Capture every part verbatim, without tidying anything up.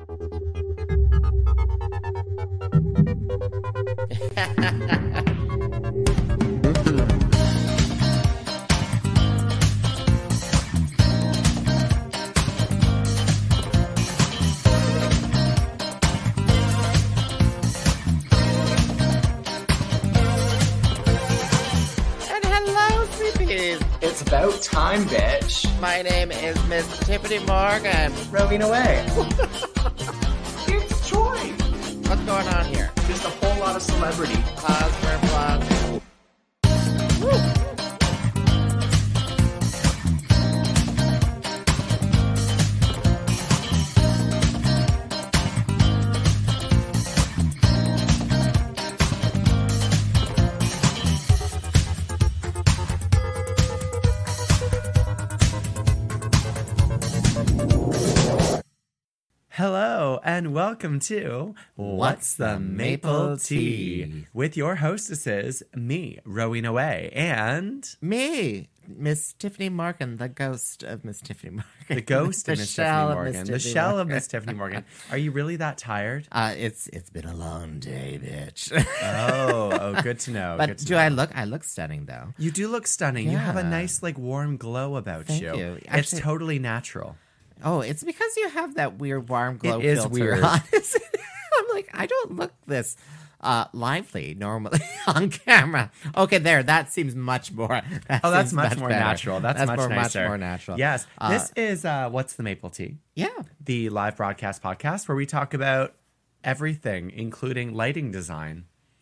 It's about time, bitch. My name is Miss Tiffany Morgan. Roving away. It's Troy. What's going on here? Just a whole lot of celebrity. Pause for applause. Woo. Hello and welcome to What's the Maple Tea? With your hostesses, me, Rowing Away, and... Me, Miss Tiffany Morgan, the ghost of Miss Tiffany Morgan. The ghost of Miss Tiffany Morgan. The Tiffany shell Morgan. of Miss Tiffany Morgan. Are you really that tired? Uh, it's It's been a long day, bitch. Oh, oh, good to know. But good to do know. I look, I look stunning, though. You do look stunning. You have a Yeah. nice, like, warm glow about Thank you. you. It's Actually- totally natural. Oh, it's because you have that weird warm glow It is filter weird. on. I'm like, I don't look this uh, lively normally on camera. Okay, there. That seems much more. That Oh, that's seems much, more better. natural. That's, much more, nicer. much more natural. Yes. Uh, this is uh, What's the Maple Tea? Yeah. The live broadcast podcast where we talk about everything, including lighting design.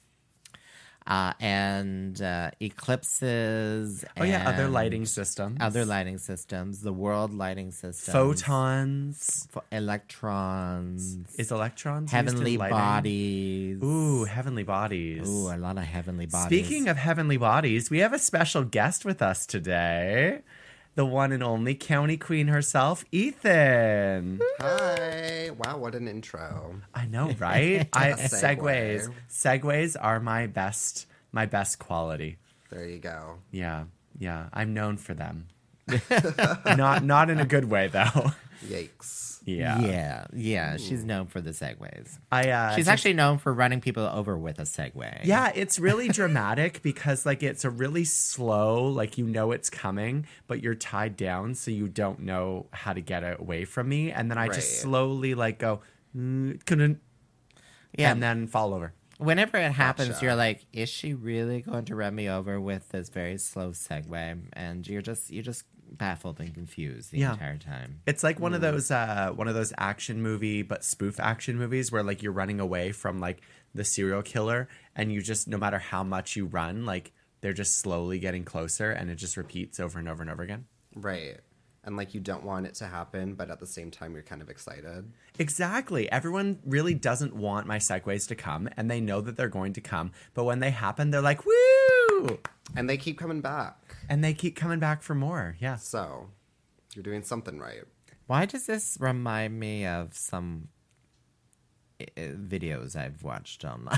Uh, and uh, eclipses. Oh, yeah, other and lighting systems. Other lighting systems. The world lighting systems. Photons. Ph- electrons. Is electrons used Heavenly in lighting? bodies. Ooh, heavenly bodies. Ooh, a lot of heavenly bodies. Speaking of heavenly bodies, we have a special guest with us today. The one and only County Queen herself, Ethan. Hi. Wow, what an intro. I know, right? I Segue. segues. Segues are my best my best quality. There you go. Yeah. Yeah, I'm known for them. not not in a good way though. Yikes. Yeah. Yeah, yeah. She's known for the segues. I uh She's just- actually known for running people over with a segue. Yeah, it's really dramatic because like it's a really slow, like you know it's coming, but you're tied down so you don't know how to get it away from me. And then I just Right. slowly like go, mm, couldn't, Yeah. and then fall over. Whenever it happens, Gotcha. you're like, is she really going to run me over with this very slow segue? And you're just you're just baffled and confused the Yeah. entire time. It's like one of those uh one of those action movie but spoof action movies where like you're running away from like the serial killer and you just no matter how much you run, like they're just slowly getting closer and it just repeats over and over and over again. Right. And like you don't want it to happen, but at the same time you're kind of excited. Exactly. Everyone really doesn't want my segues to come and they know that they're going to come, but when they happen they're like, woo! And they keep coming back. And they keep coming back for more. Yeah. So you're doing something right. Why does this remind me of some uh, videos I've watched online?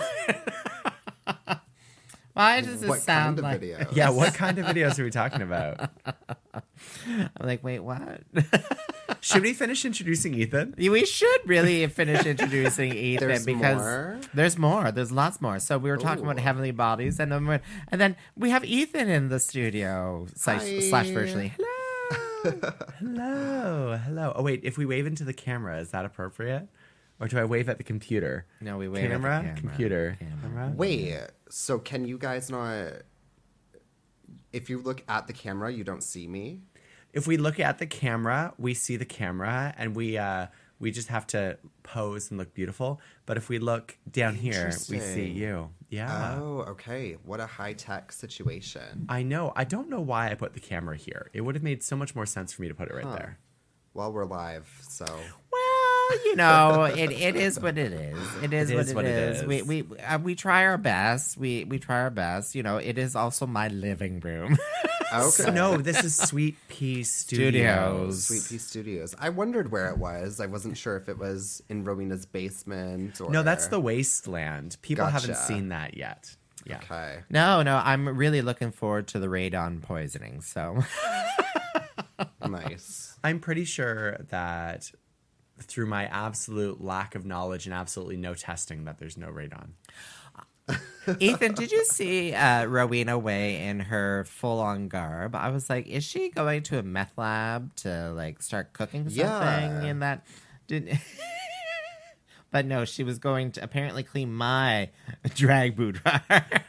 Why does this What sound kind of like? video? Yeah, what kind of videos are we talking about? I'm like, wait, what? Should we finish introducing Ethan? We should really finish introducing Ethan There's because more? there's more. There's lots more. So we were talking about Ooh. heavenly bodies, and then we're, and then we have Ethan in the studio slash, Hi. slash virtually. Hello. Hello. Hello. Oh, wait, if we wave into the camera, is that appropriate? Or do I wave at the computer? No, we wave at the camera, camera. computer. Camera. Camera? Wait, so can you guys not... If you look at the camera, you don't see me? If we look at the camera, we see the camera, and we uh, we just have to pose and look beautiful. But if we look down here, we see Interesting. you. Yeah. Oh, okay. What a high-tech situation. I know. I don't know why I put the camera here. It would have made so much more sense for me to put it right Huh. there. Well, we're live, so... Well, you know, it, it is what it is. It is, It what, is it what it is. is. We we uh, we try our best. We we try our best. You know, it is also my living room. Okay. No, this is Sweet Pea Studios. Studios. Sweet Pea Studios. I wondered where it was. I wasn't sure if it was in Rowena's basement or... No, that's the Wasteland. People haven't Gotcha. seen that yet. Yeah. Okay. No, no, I'm really looking forward to the radon poisoning. So Nice. I'm pretty sure that through my absolute lack of knowledge and absolutely no testing that there's no radon. Ethan, did you see uh, Rowena Way in her full-on garb? I was like, is she going to a meth lab to like start cooking something Yeah. in that? Did But no, she was going to apparently clean my drag boudoir.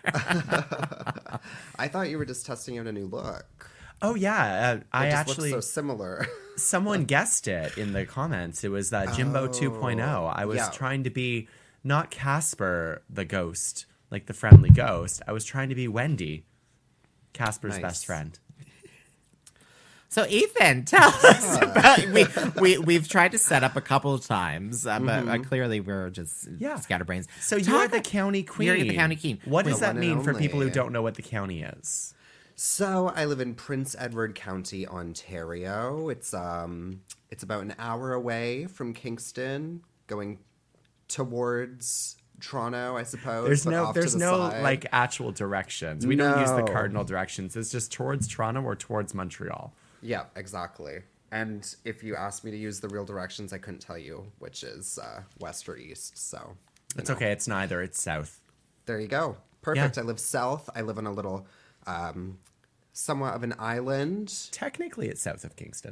I thought you were just testing out a new look. Oh yeah, uh, I It just actually looks so similar. someone guessed it in the comments. It was uh, Jimbo Oh, 2.0. I was yeah. trying to be not Casper the ghost, like the friendly ghost. I was trying to be Wendy, Casper's Nice. best friend. So Ethan, tell us about we we we've tried to set up a couple of times, uh, but uh, clearly we're just Yeah. scatterbrains. So you're Talk- the county queen. You're the county queen. What Wait, does that one and mean for people who only. don't know what the county is? So I live in Prince Edward County, Ontario. It's um, it's about an hour away from Kingston, going towards Toronto, I suppose. There's but no off to there's the no side. like actual directions. We don't use the No. cardinal directions. It's just towards Toronto or towards Montreal. Yeah, exactly. And if you asked me to use the real directions, I couldn't tell you which is uh, west or east. So you It's know. okay. It's neither. It's south. There you go. Perfect. Yeah. I live south. I live on a little, um, somewhat of an island Technically, it's south of Kingston.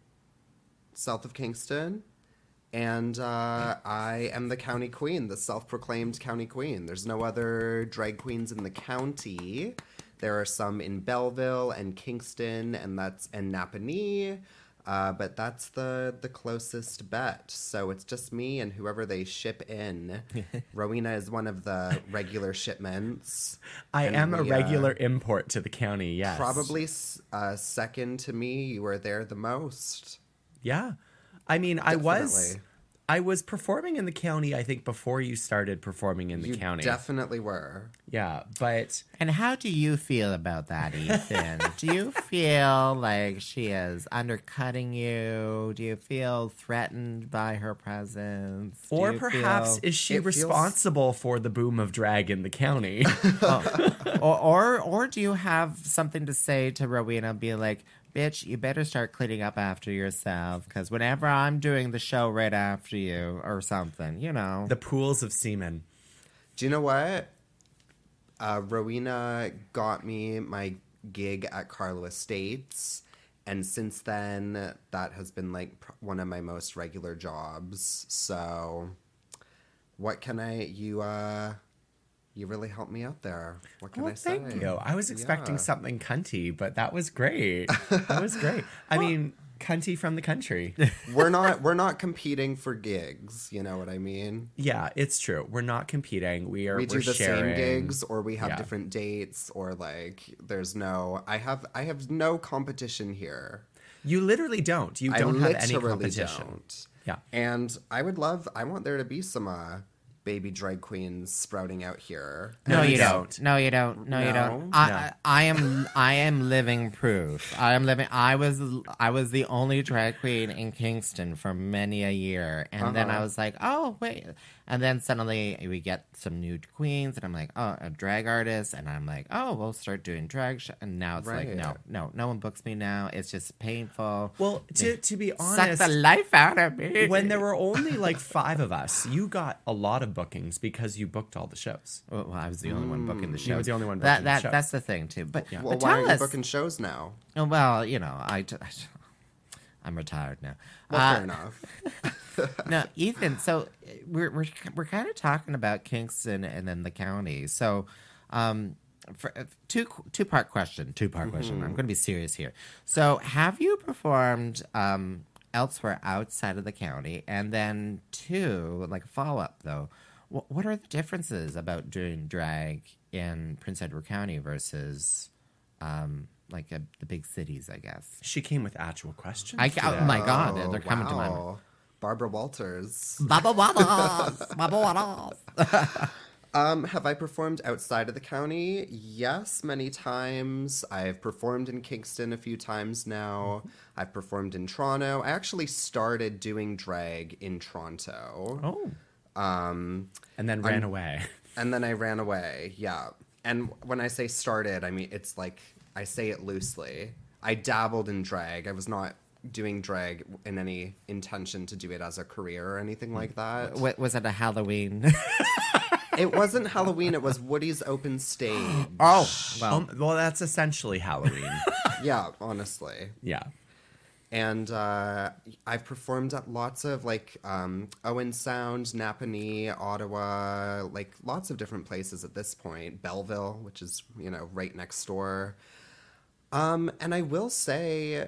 south of Kingston. And uh, I am the county queen, the self-proclaimed county queen. There's no other drag queens in the county. There are some in Belleville and Kingston, and that's and Napanee. Uh, but that's the the closest bet. So it's just me and whoever they ship in. Rowena is one of the regular shipments. I And am a we, uh, regular import to the county. Yes, Probably s- uh, second to me. You were there the most. Yeah, I mean, I was Definitely. I was performing in the county. I think before you started performing in the You county. definitely were. Yeah, but And how do you feel about that, Ethan? Do you feel like she is undercutting you? Do you feel threatened by her presence? Do or you perhaps feel- is she It feels- responsible for the boom of drag in the county? or, or or do you have something to say to Rowena? Be like, bitch, you better start cleaning up after yourself, because whenever I'm doing the show right after you or something, you know. The pools of semen. Do you know what? Uh, Rowena got me my gig at Carlo Estates, and since then, that has been like pr- one of my most regular jobs. So, what can I? You, uh, you really helped me out there. What can Well, I say? thank you. I was expecting Yeah. something cunty, but that was great. That was great. I mean, cunty from the country. We're not. We're not competing for gigs. You know what I mean? Yeah, it's true. We're not competing. We are. We do we're the sharing. same gigs, or we have Yeah. different dates, or like there's no. I have. I have no competition here. You literally don't. You I don't have any literally competition. don't. Yeah. And I would love. I want there to be some uh, baby drag queens sprouting out here. No, we you don't. don't. No, you don't. No, you No? don't. I, No. I, I am. I am living proof. I am living. I was. I was the only drag queen in Kingston for many a year, and then I Uh-huh. was like, oh wait. And then suddenly we get some new queens, and I'm like, oh, a drag artist, and I'm like, oh, we'll start doing drag. Sh-. And now it's like, Right. no, no, no one books me now. It's just painful. Well, to to be Suck honest, the life out of me. when there were only like five of us, you got a lot of bookings because you booked all the shows. well, well, I was the only one booking the shows. You were the only one That booking the that shows. that's the thing too. But, Well, but why tell aren't us. you booking shows now? Oh, well, you know, I, I, I'm retired now. Well, Uh, fair enough. No, Ethan. So uh, we're we're we're kind of talking about Kingston and then the county. So, um, for, uh, two two part question. Two part question. I'm going to be serious here. So, have you performed um elsewhere outside of the county? And then two, like a follow up though, wh- what are the differences about doing drag in Prince Edward County versus um like uh, the big cities? I guess. She came with actual questions. I, today. oh my God, they're, they're Oh, coming to my mind. wow. Barbara Walters. Baba Waddles, Baba Waddles. Um, have I performed outside of the county? Yes, many times. I've performed in Kingston a few times now. I've performed in Toronto. I actually started doing drag in Toronto. Oh, Um, and then ran away. and then I ran away. Yeah. And when I say started, I mean, it's like, I say it loosely. I dabbled in drag. I was not doing drag in any intention to do it as a career or anything like that. Wa- Was it a Halloween? It wasn't Halloween. It was Woody's open stage. oh, well, Um, well, that's essentially Halloween. Yeah, honestly. Yeah. And uh, I've performed at lots of like um, Owen Sound, Napanee, Ottawa, like lots of different places at this point. Belleville, which is, you know, right next door. Um, and I will say,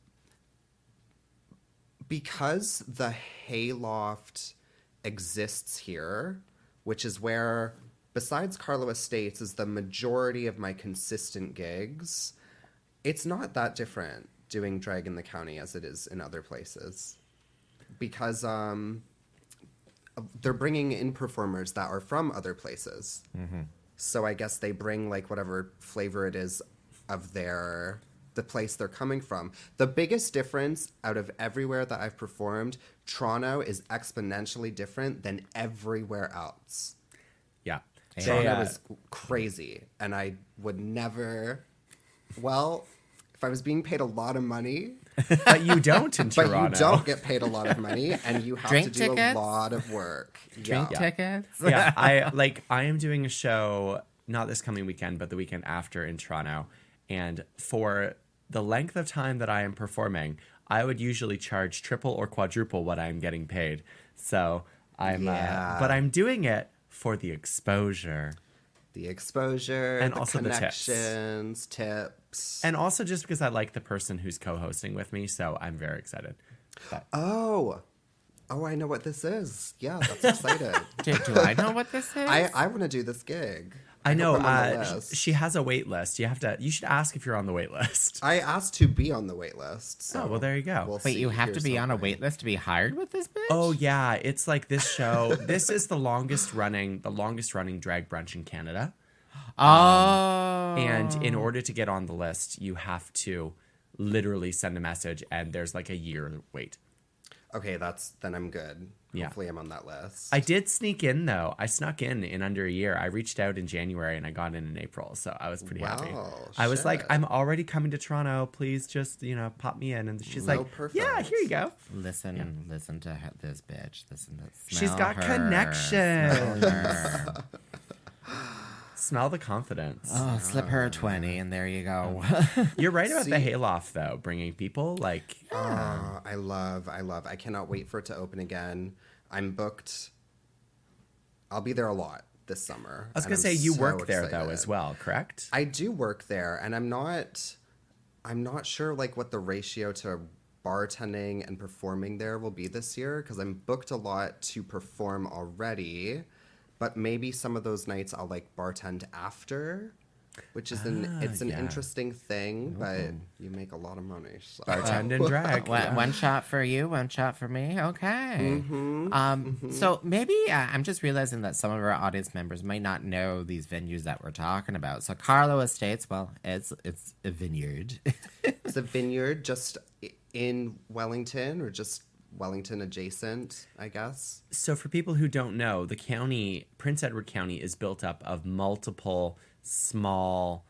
because the Hayloft exists here, which is where, besides Carlo Estates, is the majority of my consistent gigs, it's not that different doing drag in the county as it is in other places. Because um, they're bringing in performers that are from other places. Mm-hmm. So I guess they bring like whatever flavor it is of their the place they're coming from. The biggest difference out of everywhere that I've performed, Toronto is exponentially different than everywhere else. Yeah. Toronto They, uh, is crazy, and I would never. Well, if I was being paid a lot of money, but you don't in but Toronto. you don't get paid a lot of money, and you have Drink to do tickets? a lot of work. drink yeah. tickets? Yeah, I like I am doing a show not this coming weekend, but the weekend after in Toronto, and for the length of time that I am performing, I would usually charge triple or quadruple what I'm getting paid. So I'm, Yeah. uh, but I'm doing it for the exposure, The exposure, And the also the tips. connections, tips. and also just because I like the person who's co-hosting with me, so I'm very excited. But- oh, oh, I know what this is. Yeah, that's excited. do, do I know what this is? I I want to do this gig. I know hope I'm on the uh, sh- list. she has a wait list. You have to. You should ask if you're on the wait list. I asked to be on the wait list. So Oh, well, there you go. we'll Wait, see. you have to Here's be on a hoping. wait list to be hired with this bitch? Oh yeah, it's like this show. This is the longest running, the longest running drag brunch in Canada. Oh. And in order to get on the list, you have to literally send a message, and there's like a year wait. Okay, that's then I'm good. Yeah. Hopefully, I'm on that list. I did sneak in though. I snuck in in under a year. I reached out in January and I got in in April, so I was pretty happy. Wow, I was like, shit. I'm already coming to Toronto. Please just you know pop me in. And she's No, like, perfect. Yeah, here you go. Listen, listen to her, this bitch. Listen to She's smell got her, connection. smell her. Smell the confidence. Oh, slip her a twenty, and there you go. You're right about the See- hayloft though, bringing people like. Oh, I love, I love. I cannot wait for it to open again. I'm booked. I'll be there a lot this summer. I was and gonna I'm say you so work there though excited. as well, correct? I do work there, and I'm not. I'm not sure like what the ratio to bartending and performing there will be this year because I'm booked a lot to perform already, but maybe some of those nights I'll like bartend after, which is an Ah, it's an yeah. interesting thing, but you make a lot of money. So. Bartend and drag. one, yeah. one shot for you, one shot for me. Okay. Mm-hmm. Um, So maybe uh, I'm just realizing that some of our audience members might not know these venues that we're talking about. So Carlo Estates, well, it's it's a vineyard. Is the vineyard just i- in Wellington or just Wellington adjacent? I guess. So for people who don't know, the county, Prince Edward County, is built up of multiple small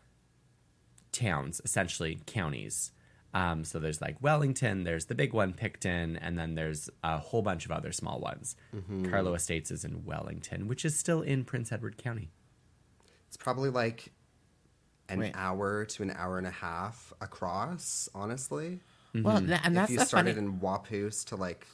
towns, essentially counties. Um, so there's like Wellington, there's the big one, Picton, and then there's a whole bunch of other small ones. Carlo Estates is in Wellington, which is still in Prince Edward County. It's probably like an Wait. hour to an hour and a half across, honestly. Well, th- and that's if you the started funny. in Wapoose to like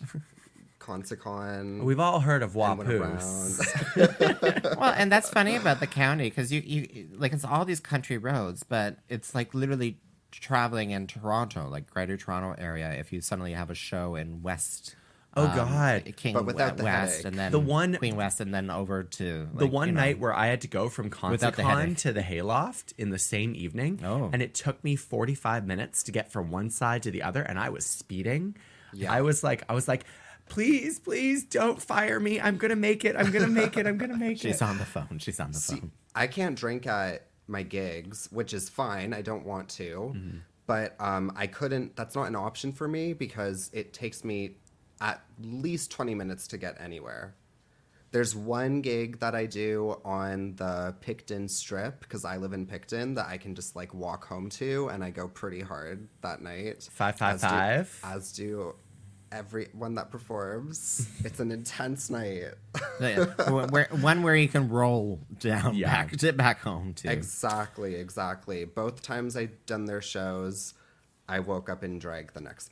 Consicon We've all heard of and went Wapoose. around. Well, and that's funny about the county because you, you like it's all these country roads, but it's like literally traveling in Toronto, like Greater Toronto area. If you suddenly have a show in West, Oh, um, God. King But without the West, headache. and then The one- Queen West, and then over to The like, one you know, night where I had to go from Without the Consicon headache. to the Hayloft in the same evening, Oh. and it took me forty-five minutes to get from one side to the other, and I was speeding. Yeah. I was like, I was like, please, please don't fire me. I'm gonna make it. I'm gonna make it. I'm gonna make she's it. on the phone. She's on the See, phone. I can't drink at my gigs, which is fine. I don't want to. Mm-hmm. But um, I couldn't, that's not an option for me because it takes me at least twenty minutes to get anywhere. There's one gig that I do on the Picton Strip, because I live in Picton, that I can just like walk home to, and I go pretty hard that night. Five, five, as do- five. As do everyone that performs. It's an intense night. Yeah. where, one where you can roll down Yeah. back to back home to. Exactly, exactly. Both times I've done their shows, I woke up in drag the next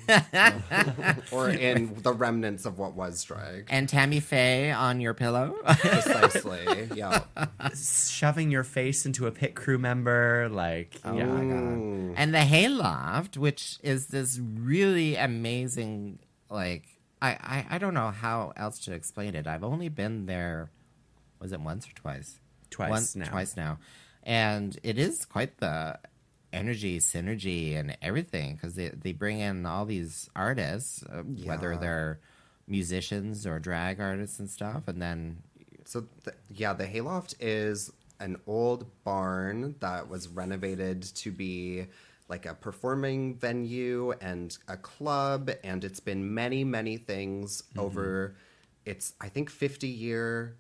morning. Or in the remnants of what was drag. And Tammy Faye on your pillow. Precisely, yeah. Shoving your face into a pit crew member, like Oh yeah. my god! And the Hayloft, which is this really amazing, like I, I I don't know how else to explain it. I've only been there, was it once or twice? Twice Once, now. Twice now, and it is quite the energy, synergy, and everything because they they bring in all these artists, uh, whether Yeah. they're musicians or drag artists and stuff, and then So, the, yeah, the Hayloft is an old barn that was renovated to be like a performing venue and a club, and it's been many, many things over its, I think, fifty-year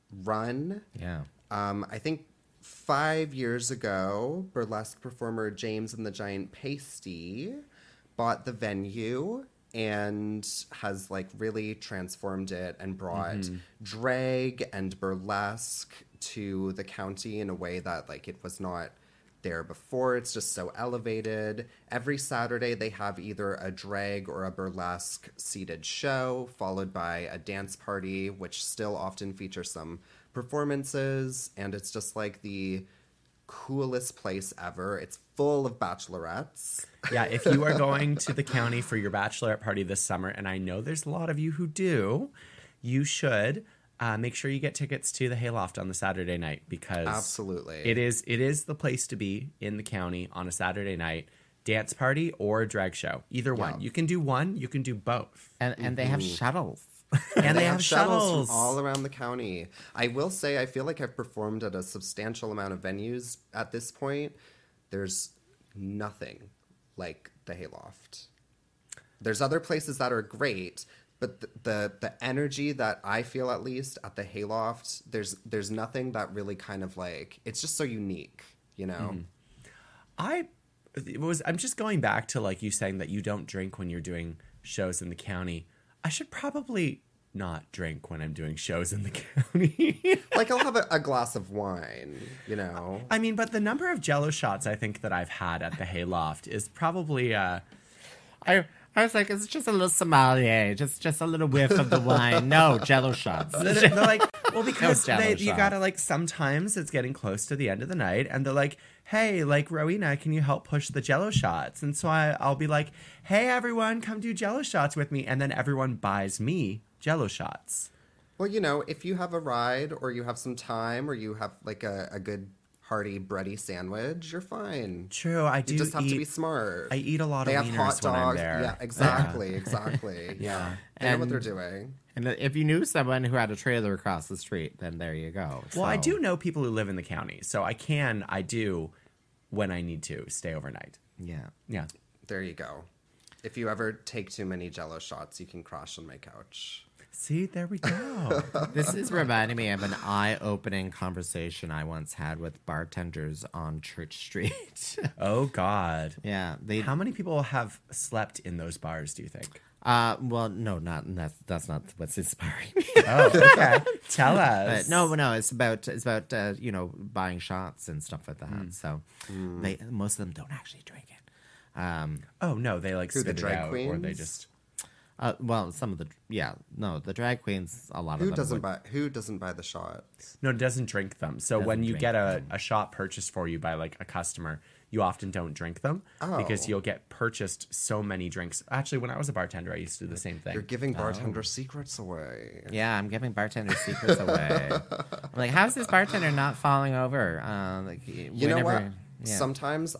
run. yeah. Um, I think five years ago, burlesque performer James and the Giant Pasty bought the venue and has like really transformed it and brought drag and burlesque to the county in a way that like it was not there before. It's just so elevated. Every Saturday they have either a drag or a burlesque seated show followed by a dance party, which still often features some performances, and it's just like the coolest place ever. It's full of bachelorettes. Yeah, if you are going to the county for your bachelorette party this summer, and I know there's a lot of you who do, you should uh, make sure you get tickets to the Hayloft on the Saturday night because Absolutely. it is it is the place to be in the county on a Saturday night, dance party or drag show. Either one. Yeah. You can do one, you can do both. And and they have shuttles. And they, They have, have shuttles shuttles. from all around the county. I will say, I feel like I've performed at a substantial amount of venues at this point. There's nothing like the Hayloft. There's other places that are great, but the, the the energy that I feel, at least at the Hayloft, there's there's nothing that really kind of like, it's just so unique, you know? I it was I'm just going back to like you saying that you don't drink when you're doing shows in the county. I should probably not drink when I'm doing shows in the county. Like, I'll have a, a glass of wine, you know? I mean, but the number of Jello shots I think that I've had at the Hayloft is probably uh I I was like, it's just a little sommelier, just just a little whiff of the wine. No, Jello shots. they're, they're like, well, because Jello they, you shots. gotta like sometimes it's getting close to the end of the night, and they're like, hey, like Rowena, can you help push the Jello shots? And so I, I'll be like, hey, everyone, come do Jello shots with me, and then everyone buys me Jello shots. Well, you know, if you have a ride or you have some time or you have like a, a good hearty bready sandwich, you're fine. True, I do You just have eat. to be smart. I eat a lot They of have wieners hot when I'm dogs. there. Yeah, exactly, exactly. Yeah. They know what And- they're doing. And if you knew someone who had a trailer across the street, then there you go. Well, I So- do know people who live in the county, so I can, I do, when I need to, stay overnight. Yeah. Yeah. There you go. If you ever take too many Jello shots, you can crash on my couch. See, there we go. This is reminding me of an eye-opening conversation I once had with bartenders on Church Street. Oh, God. yeah, they. How many people have slept in those bars, do you think? Uh, well, no, not that's that's not what's inspiring me. Oh, okay. Tell us. But no, no, it's about it's about uh, you know buying shots and stuff like that. So they most of them don't actually drink it. Um, Oh, no, they like Who, the spit it drag out, or queens? they just... uh, well, some of the yeah, no, the drag queens, a lot of Who them doesn't would- buy who doesn't buy the shots? No, it doesn't drink them. So when Doesn't you drink get a, a shot purchased for you by like a customer, you often don't drink them because Oh. you'll get purchased so many drinks. Actually, when I was a bartender, I used to do the same thing. You're giving bartender secrets away. Yeah, I'm giving bartender secrets away. I'm like, how's this bartender not falling over? Uh, like, You know what? Sometimes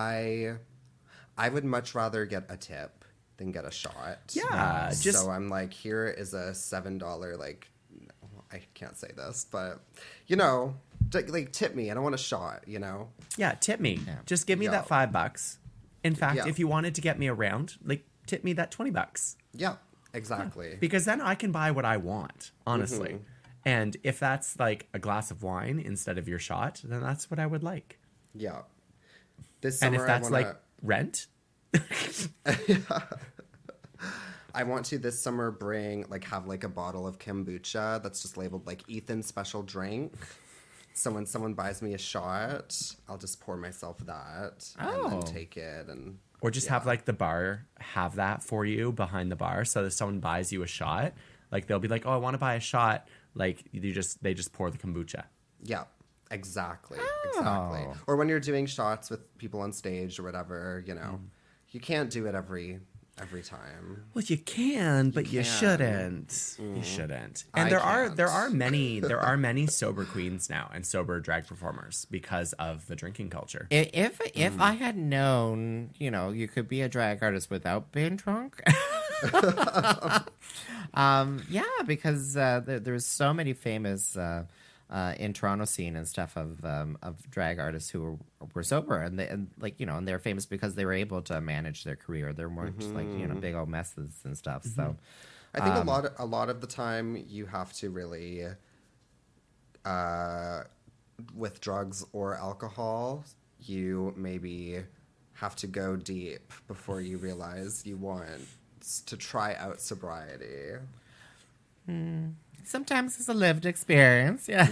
I I would much rather get a tip than get a shot. Yeah, just- so I'm like, here is a seven dollar like I can't say this, but you know, t- like tip me. I don't want a shot. You know. Yeah, tip me. Just give me Yeah. that five bucks. In fact, Yeah. if you wanted to get me around, like tip me that twenty bucks Yeah. Exactly. because then I can buy what I want, honestly. Mm-hmm. And if that's like a glass of wine instead of your shot, then that's what I would like. Yeah. This And summer if that's I wanna, like rent, I want to this summer bring like have like a bottle of kombucha that's just labeled like Ethan's special drink. So when someone buys me a shot, I'll just pour myself that and Oh. then take it and or just have like the bar have that for you behind the bar. So if someone buys you a shot, like they'll be like, oh, I want to buy a shot. Like you just, they just pour the kombucha. yeah, exactly, exactly. Or when you're doing shots with people on stage or whatever, you know, you can't do it every every time. Well, you can, but you, can. shouldn't. You shouldn't. And I there are can't. there are many there are many sober queens now and sober drag performers because of the drinking culture. I- If if I had known, you know, you could be a drag artist without being drunk. um, yeah, because uh, there, there's so many famous uh, uh, in Toronto scene and stuff of um, of drag artists who were, were sober and, they, and like you know, and they're famous because they were able to manage their career. They're more just like you know big old messes and stuff. So I think a lot a lot of the time you have to really uh with drugs or alcohol, you maybe have to go deep before you realize you want to try out sobriety. sometimes it's a lived experience. Yeah.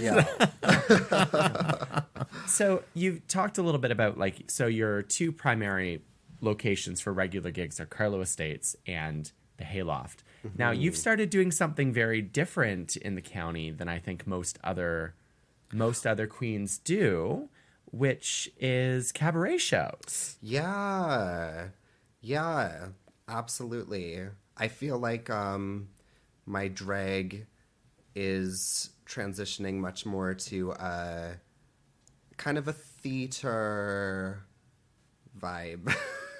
Yeah. So you talked a little bit about like so your two primary locations for regular gigs are Carlo Estates and the Hayloft. Now you've started doing something very different in the county than I think most other most other queens do, which is cabaret shows. Yeah. Yeah. Absolutely. I feel like um my drag is transitioning much more to a kind of a theater vibe.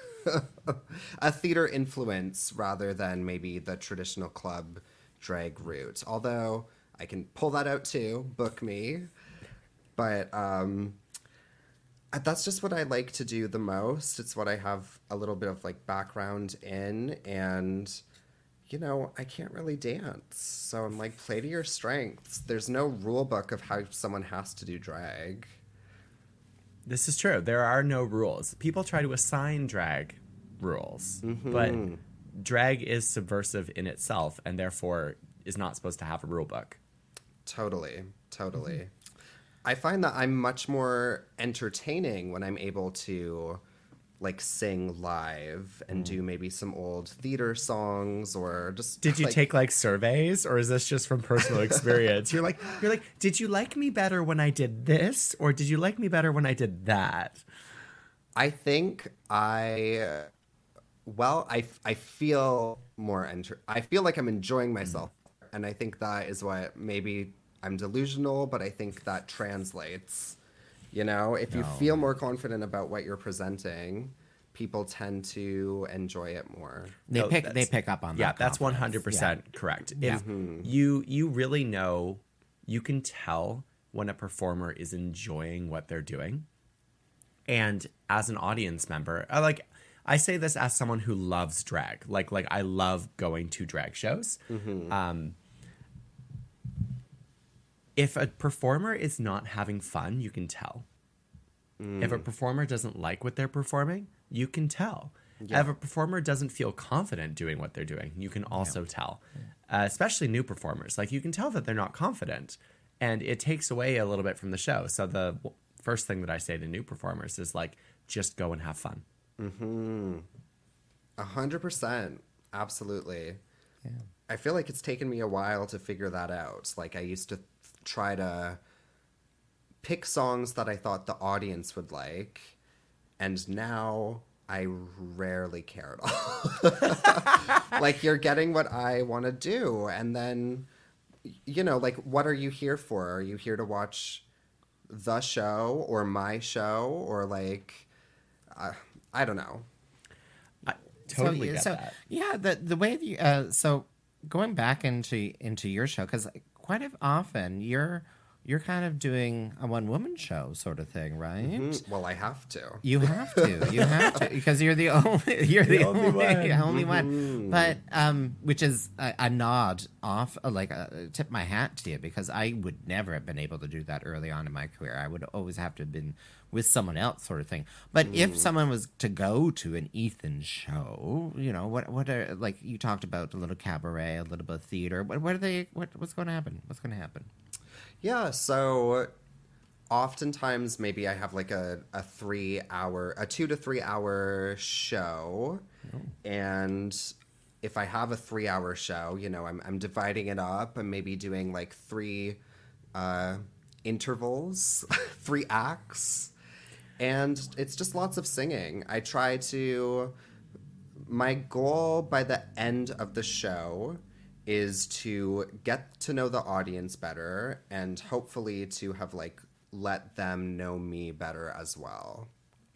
A theater influence rather than maybe the traditional club drag route. Although I can pull that out too, book me. But um, that's just what I like to do the most. It's what I have a little bit of like background in, and you know, I can't really dance. So I'm like, play to your strengths. There's no rule book of how someone has to do drag. This is true. There are no rules. People try to assign drag rules, but drag is subversive in itself and therefore is not supposed to have a rule book. Totally, totally. I find that I'm much more entertaining when I'm able to like sing live and do maybe some old theater songs or just Did you like, take like surveys or is this just from personal experience? You're like you're like, did you like me better when I did this or did you like me better when I did that? I think I well, I I feel more enter I feel like I'm enjoying myself and I think that is what maybe I'm delusional, but I think that translates. You know, if you feel more confident about what you're presenting, people tend to enjoy it more. They No, pick that's- they pick up on that. Yeah, that's one confidence. hundred percent correct. Yeah. If you you really know, you can tell when a performer is enjoying what they're doing. And as an audience member, I like I say this as someone who loves drag. Like like I love going to drag shows. Um if a performer is not having fun, you can tell. If a performer doesn't like what they're performing, you can tell. Yeah. If a performer doesn't feel confident doing what they're doing, you can also tell. Uh, especially new performers. Like, you can tell that they're not confident. And it takes away a little bit from the show. So the w- first thing that I say to new performers is, like, just go and have fun. A hundred percent. Absolutely. Yeah. I feel like it's taken me a while to figure that out. Like I used to th- try to pick songs that I thought the audience would like, and now I rarely care at all. Like you're getting what I want to do, and then you know, like what are you here for? Are you here to watch the show or my show or like uh, I don't know. I totally so, get so, that. Yeah, the the way the, uh, so going back into into your show because quite often you're you're kind of doing a one woman show sort of thing, right? Mm, well, I have to. You have to. You have to because you're the only. You're the, The only, only only one. one. Only one. But um, which is a, a nod off, uh, like a tip my hat to you because I would never have been able to do that early on in my career. I would always have to have been with someone else, sort of thing. But Mm. if someone was to go to an Ethan show, you know what? What are like you talked about a little cabaret, a little bit of theater. What? What are they? What? What's going to happen? What's going to happen? Yeah, so oftentimes maybe I have like a, a three hour, a two to three hour show. And if I have a three hour show, you know, I'm, I'm dividing it up and maybe doing like three uh, intervals, three acts. And it's just lots of singing. I try to, my goal by the end of the show is to get to know the audience better and hopefully to have like let them know me better as well.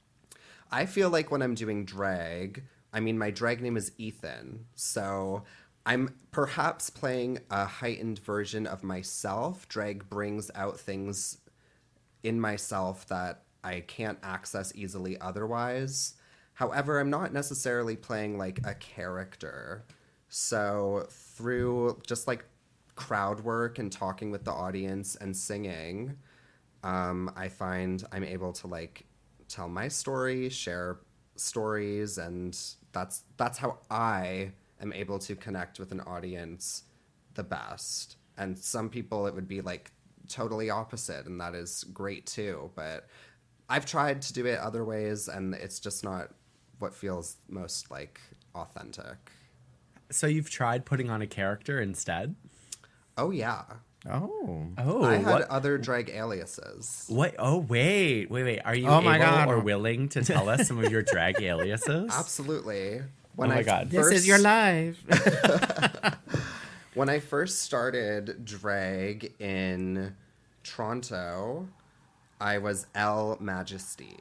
I feel like when I'm doing drag, I mean, my drag name is Ethan, so I'm perhaps playing a heightened version of myself. Drag brings out things in myself that I can't access easily otherwise. However, I'm not necessarily playing like a character. So through just like crowd work and talking with the audience and singing, um, I find I'm able to like tell my story, share stories, and that's that's how I am able to connect with an audience the best. And some people it would be like totally opposite, and that is great too. But I've tried to do it other ways, and it's just not what feels most like authentic. So you've tried putting on a character instead? Oh yeah. Oh. Oh, I had what? other drag aliases. What? Oh, wait, wait, wait. Are you Oh able my God. or willing to tell us some of your drag aliases? Absolutely. When Oh my I God. This is your life. When I first started drag in Toronto, I was Elle Majesty.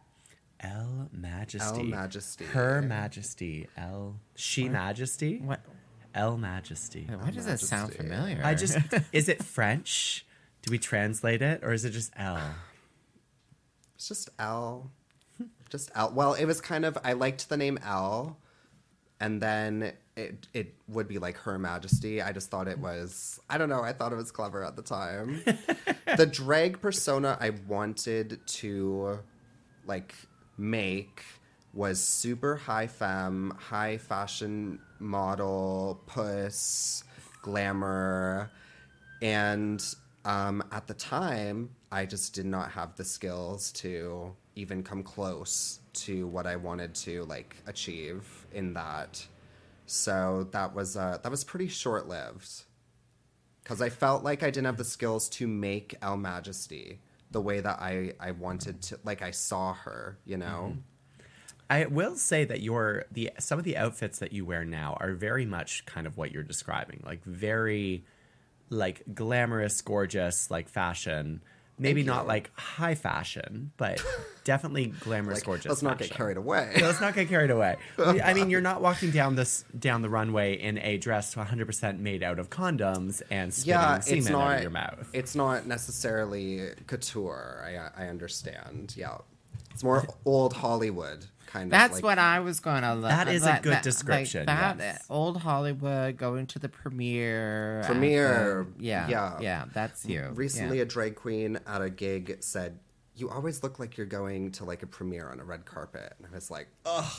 Elle Majesty. Elle Majesty. Her Majesty. Elle. She Majesty? what? Elle Majesty. Why does that sound Majesty. familiar? I just. Is it French? Do we translate it? Or is it just Elle? It's just Elle. Just Elle. Well, it was kind of, I liked the name Elle, and then it it would be like Her Majesty. I just thought it was, I don't know, I thought it was clever at the time. The drag persona I wanted to, like, make was super high femme, high fashion model, puss, glamour, and um, at the time, I just did not have the skills to even come close to what I wanted to like achieve in that. So that was uh, that was pretty short lived, because I felt like I didn't have the skills to make Elle Majesty the way that I I wanted to, like I saw her, you know. Mm-hmm. I will say that your the some of the outfits that you wear now are very much kind of what you're describing, like very like glamorous, gorgeous, like fashion. Maybe Thank not you. like high fashion, but definitely glamorous, Like, gorgeous. let's not get fashion. carried away. No, let's not get carried away. I mean, you're not walking down this down the runway in a dress one hundred percent made out of condoms and spitting Yeah, semen it's out not. of your mouth. It's not necessarily couture. I I understand. Yeah, it's more old Hollywood kind That's of. Like, what I was going to look. That is a that- good that- description, Like that yes. old Hollywood going to the premiere. at Premiere, the- yeah, yeah. yeah. That's you. Recently, yeah. a drag queen at a gig said, "You always look like you're going to like a premiere on a red carpet," and I was like, "Ugh,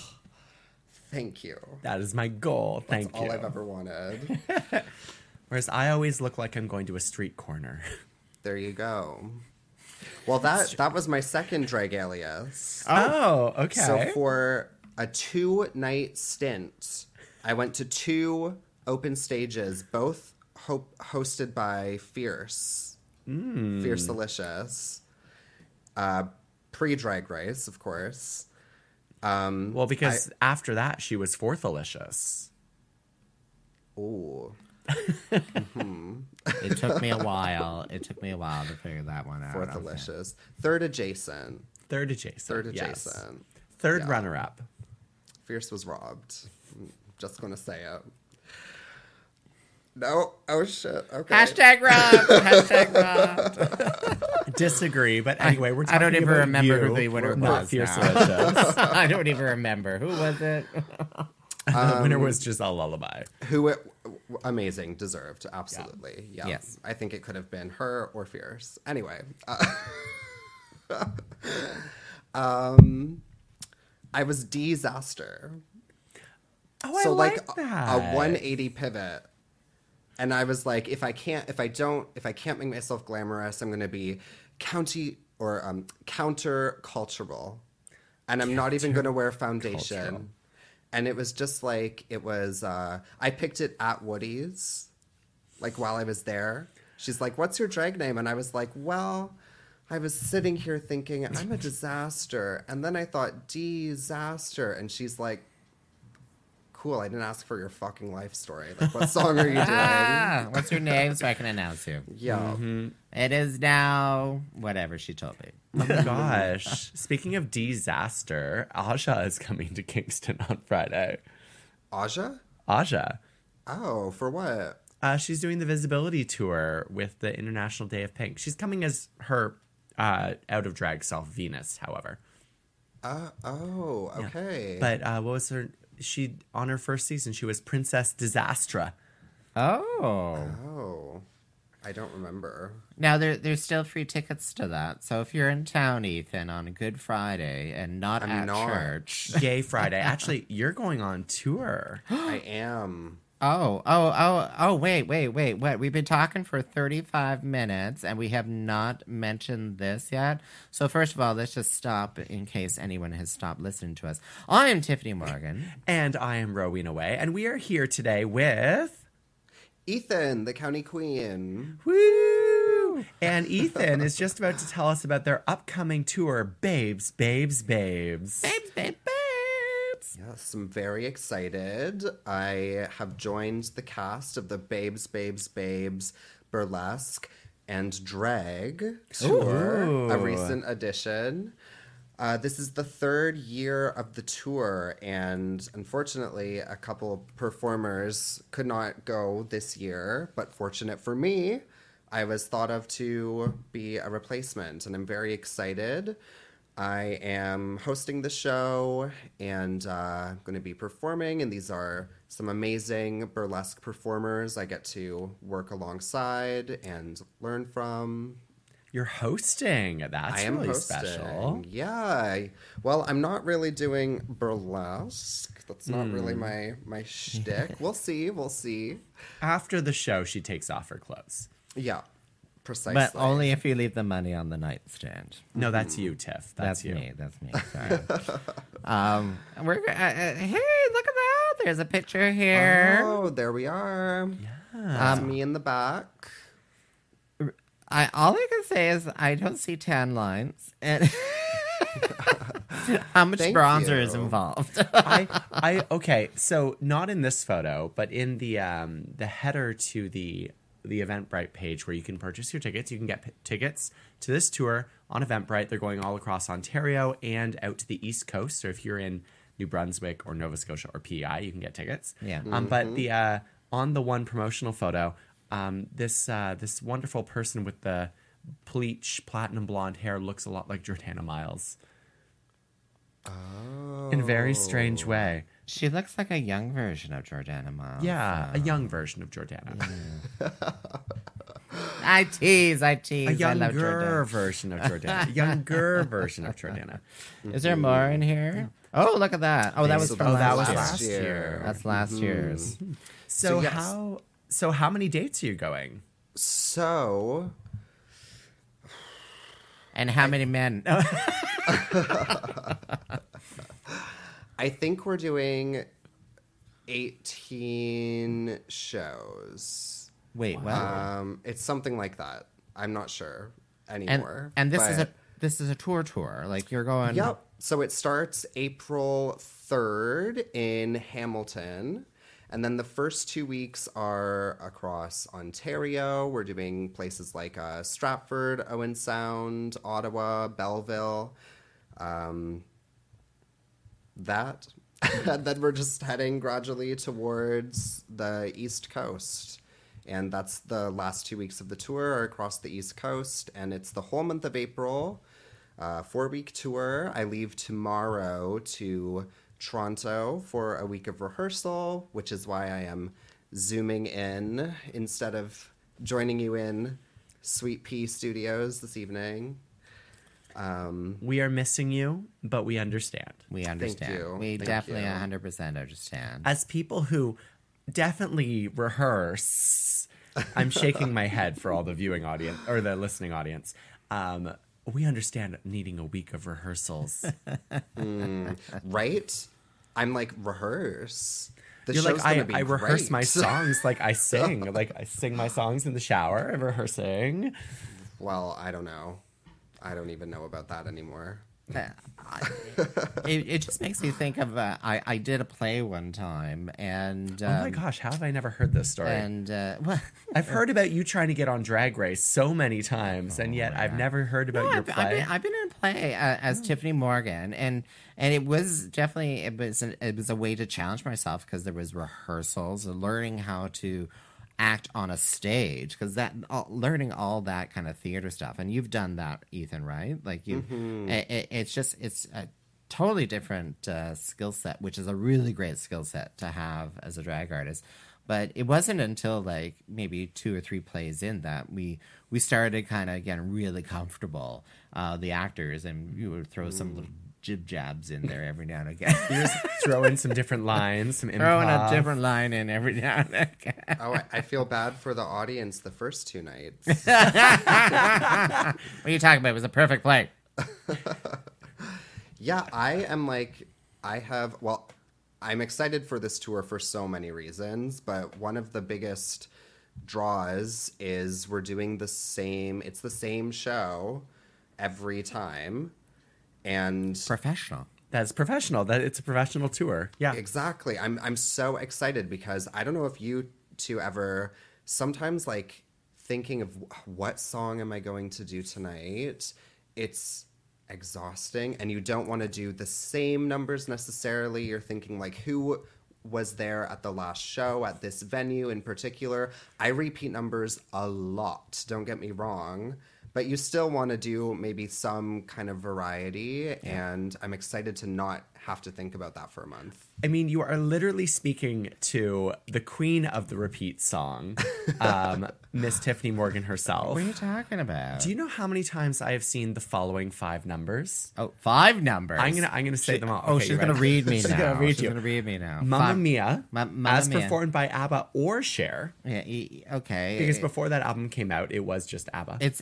thank you. That is my goal. That's Thank all you. I've ever wanted." Whereas I always look like I'm going to a street corner. There you go. Well, that that was my second drag alias. Oh, okay. So for a two-night stint, I went to two open stages, both ho- hosted by Fierce, Mm. Fierce Delicious, uh, pre-Drag Race, of course. Um, well, because after that, she was Fourthalicious. ooh, It took me a while. It took me a while to figure that one out. Fourth Okay. Delicious, third adjacent, Third adjacent. third yes. adjacent. Third Yeah. runner-up. Fierce was robbed. I'm just gonna say it. No. Oh shit. Okay. Hashtag robbed. Hashtag robbed. Disagree, but anyway, we're I talking don't even about remember you, who the winner not was Fierce now. Delicious. I don't even remember. Who was it? The winner was Giselle Lullaby. Who it, amazing, deserved, absolutely. Yeah. Yes. I think it could have been her or Fierce. Anyway, uh, um, I was disaster. Oh, so I like, like a- that. a one eighty pivot, and I was like, if I can't, if I don't, if I can't make myself glamorous, I'm going to be county or um, counter cultural, and I'm not even going to wear foundation. Cultural. And it was just like, it was, uh, I picked it at Woody's, like while I was there. She's like, what's your drag name? And I was like, well, I was sitting here thinking, I'm a disaster. And then I thought, disaster. And she's like, cool, I didn't ask for your fucking life story. Like, what song are you doing? Ah, what's your name so I can announce you? Yeah. It is now whatever she told me. Oh my gosh. Speaking of disaster, Aja is coming to Kingston on Friday. Aja? Aja. Oh, for what? Uh, she's doing the visibility tour with the International Day of Pink. She's coming as her uh, out of drag self, Venus, however. Uh, oh, okay. But uh, what was her? She on her first season, she was Princess Disastra. Oh. Oh, I don't remember. Now, there, there's still free tickets to that. So if you're in town, Ethan, on a Good Friday and not I'm at not. church. Gay Friday. Actually, you're going on tour. I am. Oh, oh, oh, oh, wait, wait, wait, what? We've been talking for thirty-five minutes and we have not mentioned this yet. So first of all, let's just stop in case anyone has stopped listening to us. I am Tiffany Morgan. And I am Rowena Way, and we are here today with Ethan, the county queen. Woo! And Ethan is just about to tell us about their upcoming tour, Babes, Babes, Babes. Babes, babes, babes. Yes, I'm very excited. I have joined the cast of the Babes, Babes, Babes Burlesque and Drag tour, Ooh. a recent addition. Uh, this is the third year of the tour, and unfortunately, a couple of performers could not go this year. But fortunate for me, I was thought of to be a replacement, and I'm very excited. I am hosting the show and uh, going to be performing, and these are some amazing burlesque performers I get to work alongside and learn from. You're hosting. That's I am really hosting. special. Yeah. I- Well, I'm not really doing burlesque. That's not really Hmm. my my shtick. We'll see. We'll see. After the show, she takes off her clothes. Yeah. Precisely. But only if you leave the money on the nightstand. No, that's you, Tiff. That's, That's, you. me. That's me. Sorry. um, we're uh, uh, hey, look at that. There's a picture here. Oh, there we are. That's me in the back. I all I can say is I don't see tan lines and how much Thank bronzer is you. involved. I, I, okay. So not in this photo, but in the um, the header to the the Eventbrite page where you can purchase your tickets. You can get p- tickets to this tour on Eventbrite. They're going all across Ontario and out to the East Coast. So if you're in New Brunswick or Nova Scotia or P E I, you can get tickets. Yeah. Um, but the uh, on the one promotional photo, um, this uh, this wonderful person with the bleach platinum blonde hair looks a lot like Jordana Miles. Oh. In a very strange way. She looks like a young version of Jordana Miles. Yeah, a young version of Jordana. I tease, I tease. A I love younger Jordana. version of Jordana. A younger version of Jordana. Is there more in here? Oh, look at that. Oh, that was So from oh, last that was year. last year. That's last year's. So, So, yes. how so how many dates are you going? So, And how many men? I think we're doing eighteen shows. Wait, what? Um, it's something like that. I'm not sure and anymore. and this is a but- this is a tour tour. Like you're going. Yep. So it starts April third in Hamilton. And then the first two weeks are across Ontario. We're doing places like uh, Stratford, Owen Sound, Ottawa, Belleville. Um, that. And then we're just heading gradually towards the East Coast. And that's the last two weeks of the tour are across the East Coast. And it's the whole month of April, uh, four-week tour. I leave tomorrow to Toronto for a week of rehearsal, which is why I am Zooming in instead of joining you in Sweet Pea Studios this evening. Um, We are missing you, but we understand. We understand. you. We Thank definitely you. one hundred percent understand. As people who definitely rehearse, I'm shaking my head for all the viewing audience or the listening audience. Um, we understand needing a week of rehearsals. right? I'm like, rehearse. The You're show's like, I, gonna be I rehearse great. my songs like I sing. Like I sing my songs in the shower. I'm rehearsing. Well, I don't know. I don't even know about that anymore. Uh, I- it, it just makes me think of uh, I, I did a play one time and um, Oh my gosh, how have I never heard this story? and uh, well, I've heard about you trying to get on Drag Race so many times, and yet I've never heard about no, your I've, play. I've, been, I've been in a play uh, as Tiffany Morgan and and it was definitely it was an, it was a way to challenge myself because there was rehearsals and learning how to act on a stage because that all, learning all that kind of theater stuff and you've done that, Ethan, right? Like you it, it, it's just it's a totally different uh, skill set, which is a really great skill set to have as a drag artist. But it wasn't until like maybe two or three plays in that we we started kind of getting really comfortable, uh, the actors, and you would throw some little jib jabs in there every now and again. You just throw in some different lines, some improv. Throwing a different line in every now and again. Oh, I, I feel bad for the audience the first two nights. What are you talking about? It was a perfect play. Yeah, I am like, I have, well, I'm excited for this tour for so many reasons, but one of the biggest draws is we're doing the same, it's the same show every time. And Professional. That's professional. That it's a professional tour. Yeah. exactly, I'm I'm so excited because I don't know if you two ever sometimes like thinking of what song am I going to do tonight? It's exhausting and you don't want to do the same numbers necessarily. You're thinking like who was there at the last show at this venue in particular. I repeat numbers a lot, don't get me wrong, but you still want to do maybe some kind of variety, and I'm excited to not have to think about that for a month. I mean, you are literally speaking to the queen of the repeat song, um, Miss Tiffany Morgan herself. What are you talking about? Do you know how many times I have seen the following five numbers? Oh, five numbers. I'm gonna I'm gonna say them all. Oh, Okay, she's you gonna ready? read me She's now. gonna read she's you. gonna read me now. Mamma Five- Mia, Ma- Mamma as Mia. performed by ABBA or Cher, Yeah, e- okay. because It- before that album came out, it was just ABBA. it's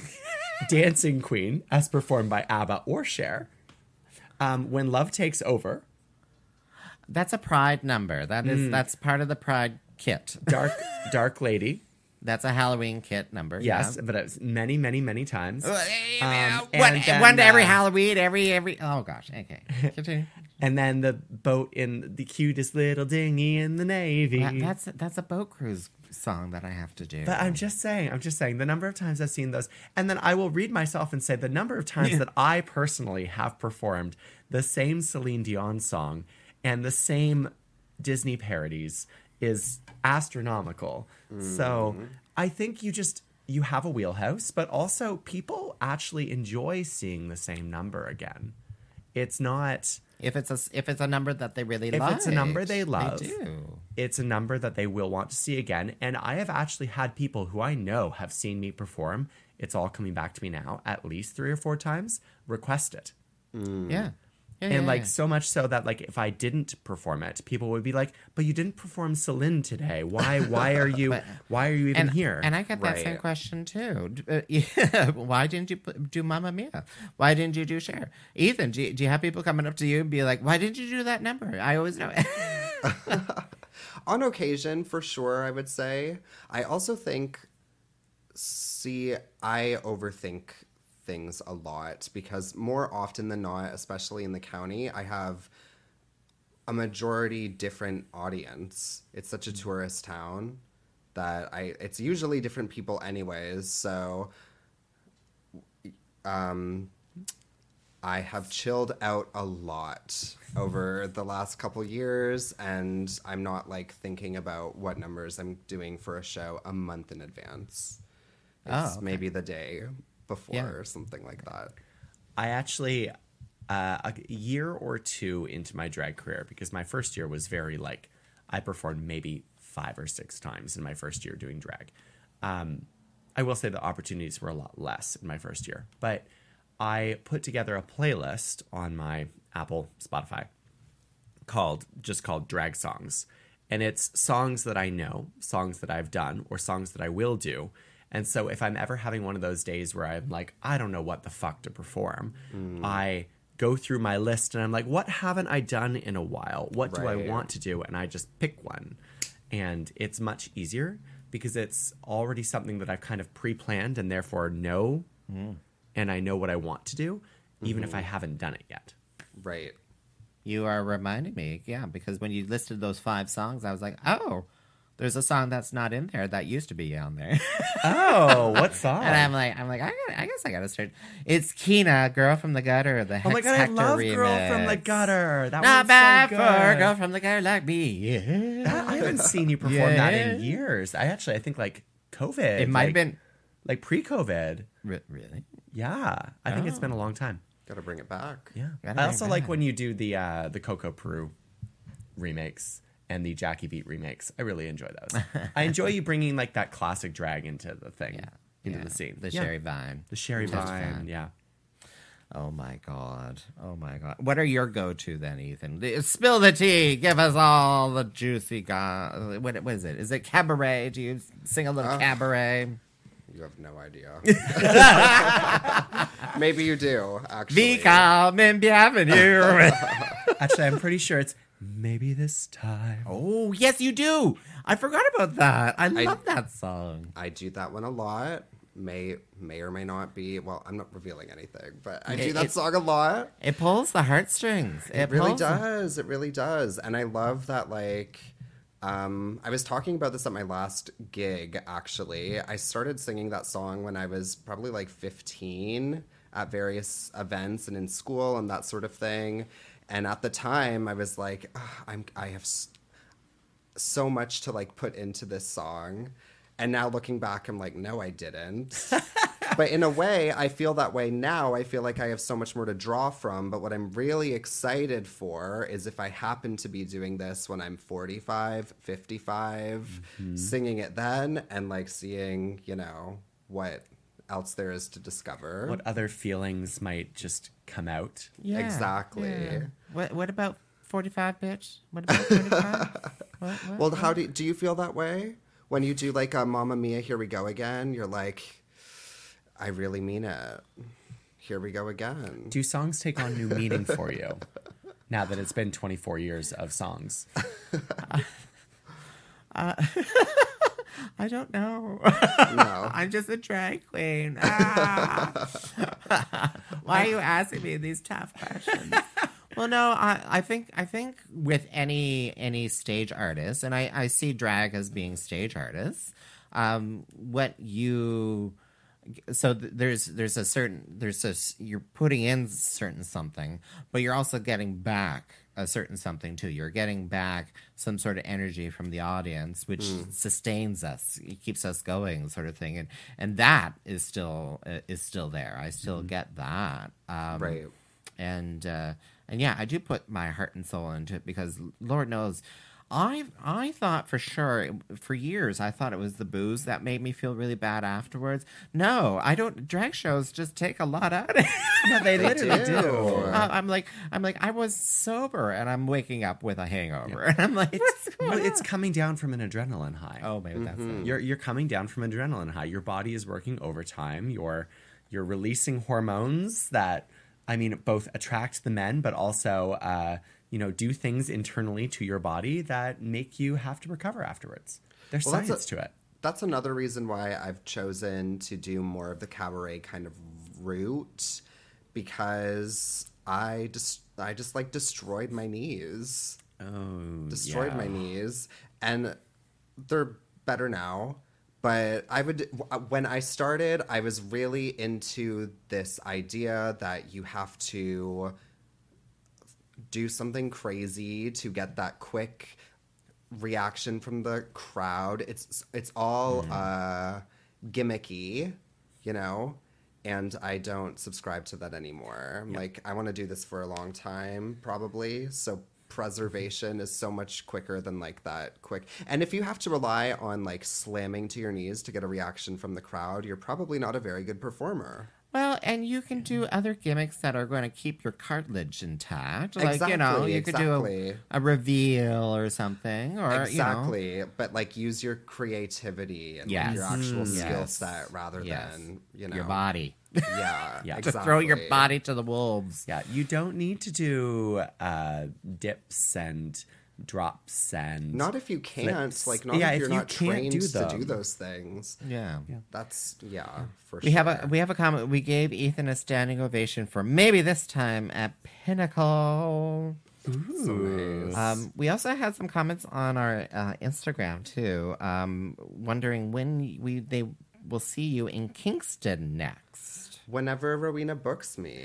Dancing Queen, as performed by ABBA or Cher. Um, When Love Takes Over, that's a Pride number. That is Mm. that's part of the Pride kit. Dark Dark Lady. That's a Halloween kit number. Yes, yeah. but it was many, many, many times. Um, and one, then, one to every uh, Halloween, every every. Oh gosh. Okay. Continue. And then the boat in the cutest little dinghy in the Navy. That- that's that's a boat cruise song that I have to do. But I'm just saying, I'm just saying the number of times I've seen those. And then I will read myself and say the number of times that I personally have performed the same Celine Dion song and the same Disney parodies is astronomical. So I think you just, you have a wheelhouse, but also people actually enjoy seeing the same number again. It's not... if it's a if it's a number that they really If like, it's a number they love, they do. it's a number that they will want to see again. And I have actually had people who I know have seen me perform. It's all coming back to me now at least three or four times. Request it. Yeah. Yeah, And yeah, like yeah. so much so that like if I didn't perform it, people would be like, "But you didn't perform Celine today. Why? Why are you? But- why are you even and, here?" And I get that same Right. question too. D- uh, yeah, why didn't you p- do Mamma Mia? Why didn't you do Cher? Ethan, do you, do you have people coming up to you and be like, "Why didn't you do that number?" I always know. On occasion, for sure, I would say. I also think, see, I overthink things a lot because more often than not, especially in the county, I have a majority different audience. It's such a tourist town that I it's usually different people anyways, so um I have chilled out a lot over the last couple years, and I'm not like thinking about what numbers I'm doing for a show a month in advance. It's Oh, okay. maybe the day before Yeah. or something like that. I actually, uh, a year or two into my drag career, because my first year was very like, I performed maybe five or six times in my first year doing drag. Um, I will say the opportunities were a lot less in my first year, but I put together a playlist on my Apple, Spotify called, just called Drag Songs. And it's songs that I know, songs that I've done, or songs that I will do. And so if I'm ever having one of those days where I'm like, I don't know what the fuck to perform, Mm. I go through my list and I'm like, what haven't I done in a while? What do I Right. want to do? And I just pick one. And it's much easier because it's already something that I've kind of pre-planned and therefore know, and I know what I want to do, even if I haven't done it yet. Right. You are reminding me, yeah, because when you listed those five songs, I was like, oh, there's a song that's not in there that used to be on there. Oh, what song? And I'm like, I'm like, I, gotta, I guess I gotta start. It's Kina, Girl from the Gutter, the Hex Oh my god, I Hector love remix. Girl from the Gutter. That Not one's bad so for a good. girl from the gutter like me. Yeah. That- I haven't seen you perform that in Yeah. years. I actually, I think like COVID. It might like, have been. like pre-COVID. Re- really? Yeah, I think it's Oh. been a long time. Gotta bring it back. Yeah, Gotta I bring also it like back. when you do the uh, the Coco Peru remakes and the Jackie Beat remakes. I really enjoy those. I enjoy you bringing like that classic drag into the thing, Yeah. into Yeah. the scene. The Yeah. Sherry Vine. the Sherry That's Vine. fun. Yeah. Oh my god. Oh my god. What are your go-to then, Ethan? The- Spill the tea. Give us all the juicy go- what, what is it? Is it cabaret? Do you sing a little Uh, cabaret? You have no idea. Maybe you do, actually. Vi calme bienvenue. Actually, I'm pretty sure it's maybe this time. Oh, yes, you do. I forgot about that. I love that song. I do that one a lot. May may or may not be. Well, I'm not revealing anything, but I It- do that it- song a lot. It pulls the heartstrings. It, It really pulls the- does. It really does. And I love that, like, um, I was talking about this at my last gig, actually. I started singing that song when I was probably like fifteen at various events and in school and that sort of thing. And at the time, I was like, "Ugh, I'm, I have s- so much to like put into this song. And now looking back, I'm like, no, I didn't. But in a way, I feel that way now. I feel like I have so much more to draw from. But what I'm really excited for is if I happen to be doing this when I'm forty-five, fifty-five, singing it then and like seeing, you know, what else there is to discover. What other feelings might just come out? Yeah, Exactly. yeah. What, what about forty-five, bitch? What about forty-five? what, what, Well, how do do you feel that way? When you do like a Mamma Mia, Here We Go Again, you're like, I really mean it. Here we go again. Do songs take on new meaning for you now that it's been twenty-four years of songs? I don't know. No. I'm just a drag queen. Ah. Why are you asking me these tough questions? Well, no, I, I think I think with any any stage artist, and I, I see drag as being stage artists. Um, what you so th- there's there's a certain there's a s- you're putting in certain something, but you're also getting back a certain something too. You're getting back some sort of energy from the audience, which sustains us, it keeps us going, sort of thing, and and that is still uh, is still there. I still get that, um, Right. and uh, and yeah, I do put my heart and soul into it because Lord knows, I I thought for sure for years I thought it was the booze that made me feel really bad afterwards. No, I don't. Drag shows just take a lot out of it. No, they literally do. do. Uh, I'm like I'm like I was sober and I'm waking up with a hangover, and I'm like, what's going Well, on? it's coming down from an adrenaline high. Oh, maybe that's it. You're you're coming down from adrenaline high. Your body is working overtime. You're you're releasing hormones that, I mean, both attract the men, but also uh, you know, do things internally to your body that make you have to recover afterwards. There's Well, that's science a- to it. That's another reason why I've chosen to do more of the cabaret kind of route, because I just I just like destroyed my knees. Oh, Destroyed yeah. my knees, and they're better now. but I would, when I started, I was really into this idea that you have to do something crazy to get that quick reaction from the crowd. It's it's all mm. uh, gimmicky, you know, and I don't subscribe to that anymore. Yep. Like, I want to do this for a long time, probably. So preservation is so much quicker than like that quick. And if you have to rely on like slamming to your knees to get a reaction from the crowd, you're probably not a very good performer. Well, and you can do other gimmicks that are going to keep your cartilage intact. Like, exactly, you know, you exactly. could do a, a reveal or something. Or, exactly. You know. But, like, use your creativity and yes. like, your actual mm, skill yes. set rather yes. than, you know. Your body. Yeah, yeah. exactly. To throw your body to the wolves. Yeah, you don't need to do uh, dips and drops and not if you can't flips. like not yeah, if you're if you not trained do to do those things. Yeah. yeah. That's yeah, for we sure. have a we have a comment. We gave Ethan a standing ovation for maybe this time at Pinnacle. Ooh. So nice. Um, we also had some comments on our uh, Instagram too, um, wondering when we they will see you in Kingston next. Whenever Rowena books me.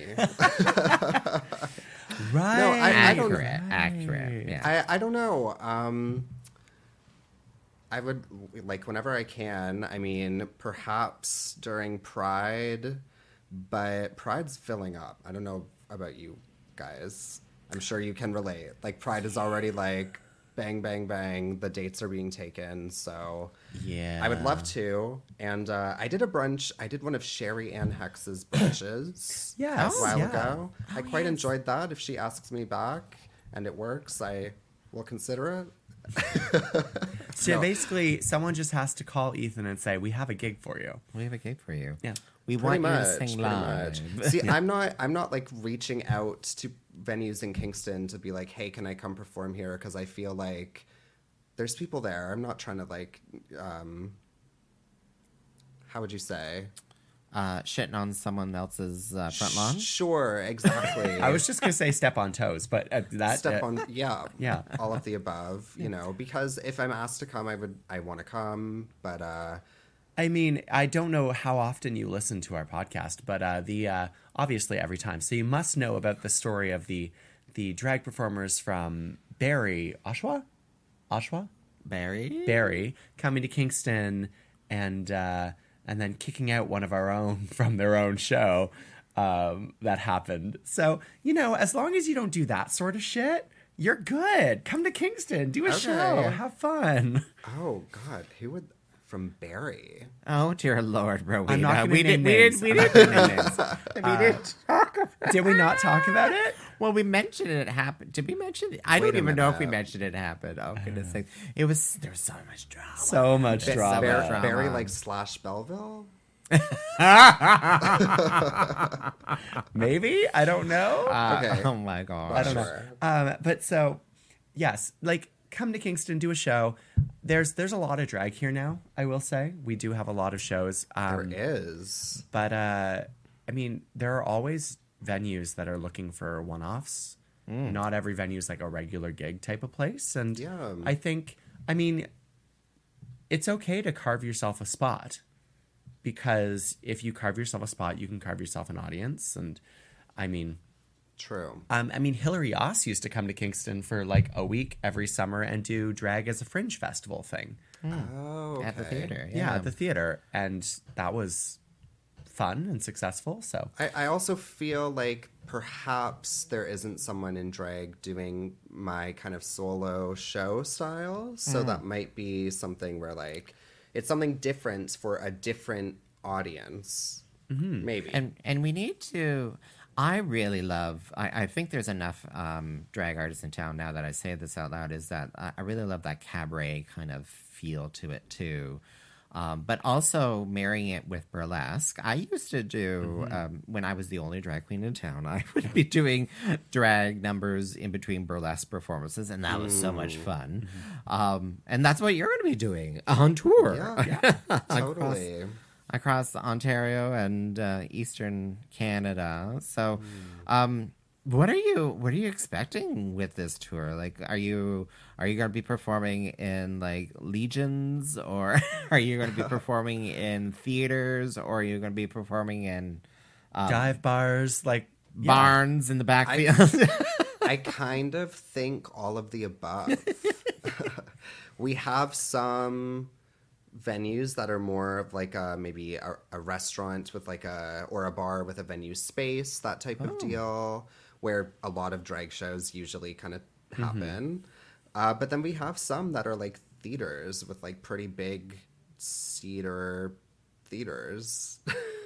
Right. No, I, I don't. Accurate, accurate. Yeah. I, I don't know. Um, I would, like, whenever I can, I mean, perhaps during Pride, but Pride's filling up. I don't know about you guys. I'm sure you can relate. Like, Pride is already, like, bang, bang, bang. The dates are being taken, so... Yeah. I would love to. And uh, I did a brunch. I did one of Sherry Ann Hex's brunches Yes, a while yeah. ago. I Oh, quite yes. enjoyed that. If she asks me back and it works, I will consider it. So No. basically, someone just has to call Ethan and say, "We have a gig for you." We have a gig for you. Yeah. We Pretty want much, you to sing pretty live. much. See, I'm not. I'm not like reaching out to venues in Kingston to be like, "Hey, can I come perform here?" Because I feel like there's people there. I'm not trying to like. Um, how would you say? Uh, shitting on someone else's uh, front lawn. Sure, exactly. I was just gonna say step on toes, but uh, that Step uh, on, yeah, yeah. all of the above. You know, because if I'm asked to come, I would. I want to come, but. uh I mean, I don't know how often you listen to our podcast, but uh, the uh, obviously every time. So you must know about the story of the the drag performers from Barrie, Oshawa, Oshawa, Barry? Barrie, coming to Kingston and uh, and then kicking out one of our own from their own show. Um, that happened. So you know, as long as you don't do that sort of shit, you're good. Come to Kingston, do a Okay. show, have fun. Oh God, who would from Barrie? Oh dear Lord, Rowena. I'm not gonna we name did, names. We I'm did, not we gonna did, name names. we did talk about Did we not talk about it? Well, we mentioned it happened. Did we mention it? I Wait don't a even know if we minute. mentioned it happened. Oh, goodness sake. It was, there was so much drama. So much Bit- drama. Bear- Bar- drama. Barrie like slash Belleville? Maybe? I don't know. Uh, Okay. Oh my God. I don't Sure. know. Um, but so, yes, like come to Kingston, do a show. There's there's a lot of drag here now, I will say. We do have a lot of shows. Um, There is. But, uh, I mean, there are always venues that are looking for one-offs. Not every venue is like a regular gig type of place. And Yeah. I think, I mean, it's okay to carve yourself a spot. Because if you carve yourself a spot, you can carve yourself an audience. And, I mean... True. Um, I mean, Hillary Oss used to come to Kingston for like a week every summer and do drag as a fringe festival thing. Oh, okay. At the theater. Yeah, Yeah. at the theater. And that was fun and successful. So, I, I also feel like perhaps there isn't someone in drag doing my kind of solo show style. So that might be something where like it's something different for a different audience. Maybe. And and we need to. I really love. I, I think there's enough um, drag artists in town now that I say this out loud. Is that I, I really love that cabaret kind of feel to it too, um, but also marrying it with burlesque. I used to do Mm-hmm. um, when I was the only drag queen in town. I would be doing drag numbers in between burlesque performances, and that was so much fun. Mm-hmm. Um, and that's what you're going to be doing on tour. yeah, totally. across Ontario and uh, Eastern Canada. So, um, What are you what are you expecting with this tour? Like, are you are you going to be performing in like legions, or are you going to be performing in theaters, or are you going to be performing in um, Dive bars, like yeah. barns in the backfield? I kind of think all of the above. We have some venues that are more of like a, maybe a, a restaurant with like a, or a bar with a venue space, that type of Oh. deal, where a lot of drag shows usually kind of happen. Mm-hmm. Uh, but then we have some that are like theaters with like pretty big cedar theaters.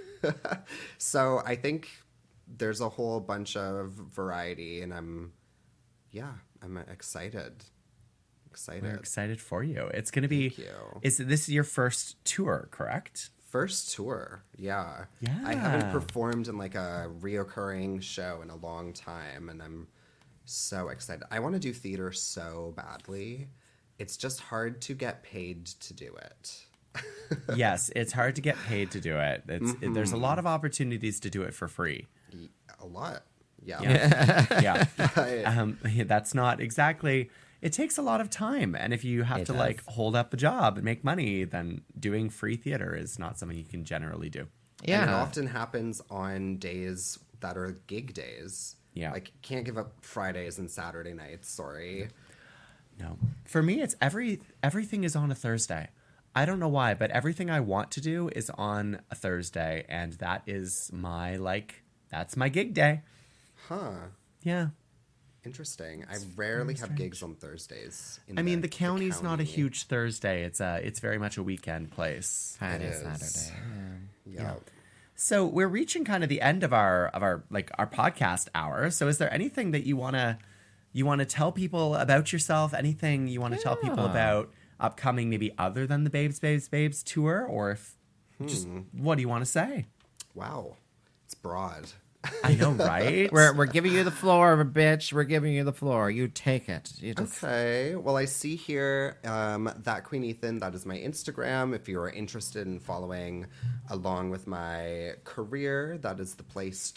So I think there's a whole bunch of variety, and I'm, yeah, I'm excited. Excited. We're excited for you. It's going to be. Thank you. Is this your first tour? Correct. First tour, yeah. Yeah. I haven't performed in like a reoccurring show in a long time, and I'm so excited. I want to do theater so badly. It's just hard to get paid to do it. Yes, it's hard to get paid to do it. It's Mm-hmm. there's a lot of opportunities to do it for free. A lot. Yeah. Yeah, yeah. But- Um, that's not exactly. It takes a lot of time, and if you have It to does. like hold up a job and make money, then doing free theater is not something you can generally do. Yeah. And it often happens on days that are gig days. Yeah. Like, can't give up Fridays and Saturday nights, sorry. No, for me, it's every everything is on a Thursday. I don't know why, but everything I want to do is on a Thursday, and that is my like that's my gig day. Huh. Yeah. Interesting. I rarely have gigs on Thursdays. in I mean, the county's not a county. huge Thursday. It's a, it's very much a weekend place. Friday, It is. Saturday. Yeah. Yeah. So we're reaching kind of the end of our of our like our podcast hour. So is there anything that you wanna you wanna tell people about yourself? Anything you want to tell people Yeah. about upcoming, maybe other than the Babes, Babes, Babes tour, or if just what do you want to say? Wow. It's broad. I know, right? We're we're giving you the floor, bitch. We're giving you the floor. You take it. You just Okay. Well, I see here um, that Queen Ethan. That is my Instagram. If you are interested in following along with my career, that is the place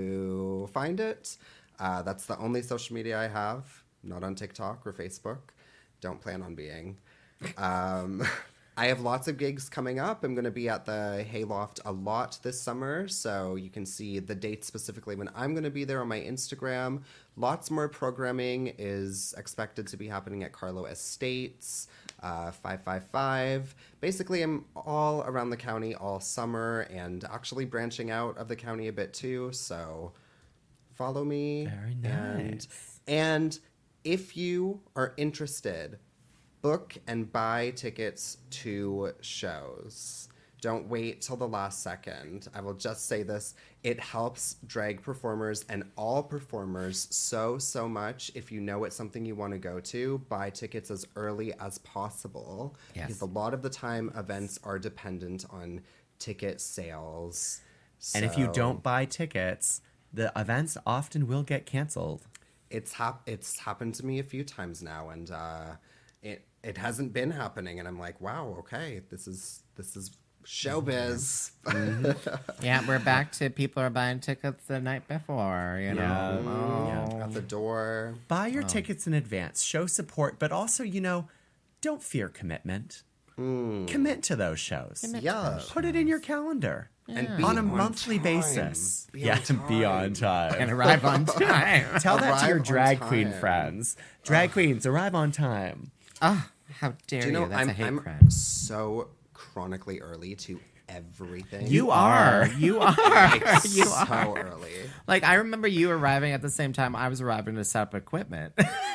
to find it. Uh, that's the only social media I have. Not on TikTok or Facebook. Don't plan on being. Um, I have lots of gigs coming up. I'm going to be at the Hayloft a lot this summer, so you can see the dates specifically when I'm going to be there on my Instagram. Lots more programming is expected to be happening at Carlo Estates, uh, five five five. Basically, I'm all around the county all summer and actually branching out of the county a bit too, so follow me. Very And, nice. and if you are interested, book and buy tickets to shows. Don't wait till the last second. I will just say this. It helps drag performers and all performers so, so much. If you know it's something you want to go to, buy tickets as early as possible. Yes. Because a lot of the time, events are dependent on ticket sales. And if you So don't buy tickets, the events often will get canceled. it's hap- it's happened to me a few times now, and uh, it it hasn't been happening, and I'm like, wow, okay, this is this is showbiz. yeah. We're back to people are buying tickets the night before. You know. Yeah. Oh. At the door. Buy your tickets in advance, show support, but also, you know, don't fear commitment. Commit to those shows. Yeah. Put it in your calendar. And be On a on monthly time. basis. Be yeah, on to be on And time. arrive on time. Tell that to Arrive your on drag queen time. friends. Drag queens, arrive on time. Ah, how dare Do you? you know, That's I'm, a hate I'm crime. so chronically early to everything. You are. You are. Like, you so are. early. Like, I remember you arriving at the same time I was arriving to set up equipment.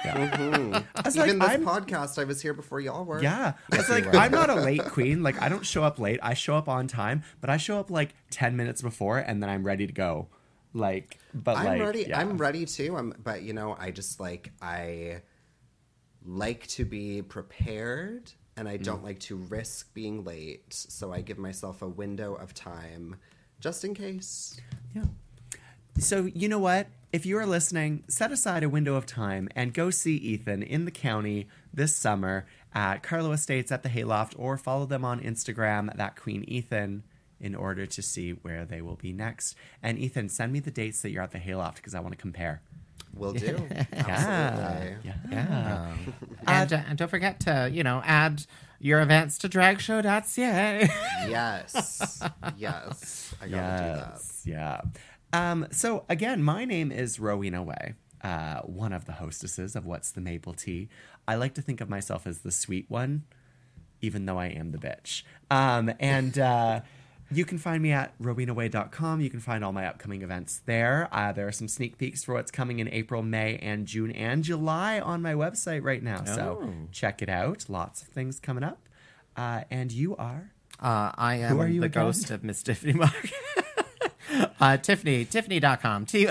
I was Even like, this I'm, podcast, I was here before y'all were. yeah. It's like, I'm not a late queen. Like, I don't show up late. I show up on time, but I show up like ten minutes before and then I'm ready to go. Like, but I'm like, ready. yeah. I'm ready too. I'm, but you know, I just like I like to be prepared, and I don't like to risk being late. So I give myself a window of time, just in case. Yeah. So, you know what? If you are listening, set aside a window of time and go see Ethan in the county this summer at Carlo Estates at the Hayloft, or follow them on Instagram, that Queen Ethan. in order to see where they will be next. And Ethan, send me the dates that you're at the Hayloft because I want to compare. Will do. Yeah. Absolutely. Yeah. Yeah. and, uh, and don't forget to, you know, add your events to dragshow dot c a. Yes. Yes. I gotta do that. Yes. Yeah. Um, so again, my name is Rowena Way, uh, one of the hostesses of What's the Maple Tea. I like to think of myself as the sweet one, even though I am the bitch. Um, and uh, you can find me at rowena way dot com. You can find all my upcoming events there. Uh, there are some sneak peeks for what's coming in April, May, and June, and July on my website right now. So Oh. check it out. Lots of things coming up. Uh, and you are? Uh, I am Who are you the again? ghost of Miss Tiffany Mark. uh, Tiffany, Tiffany dot com. T-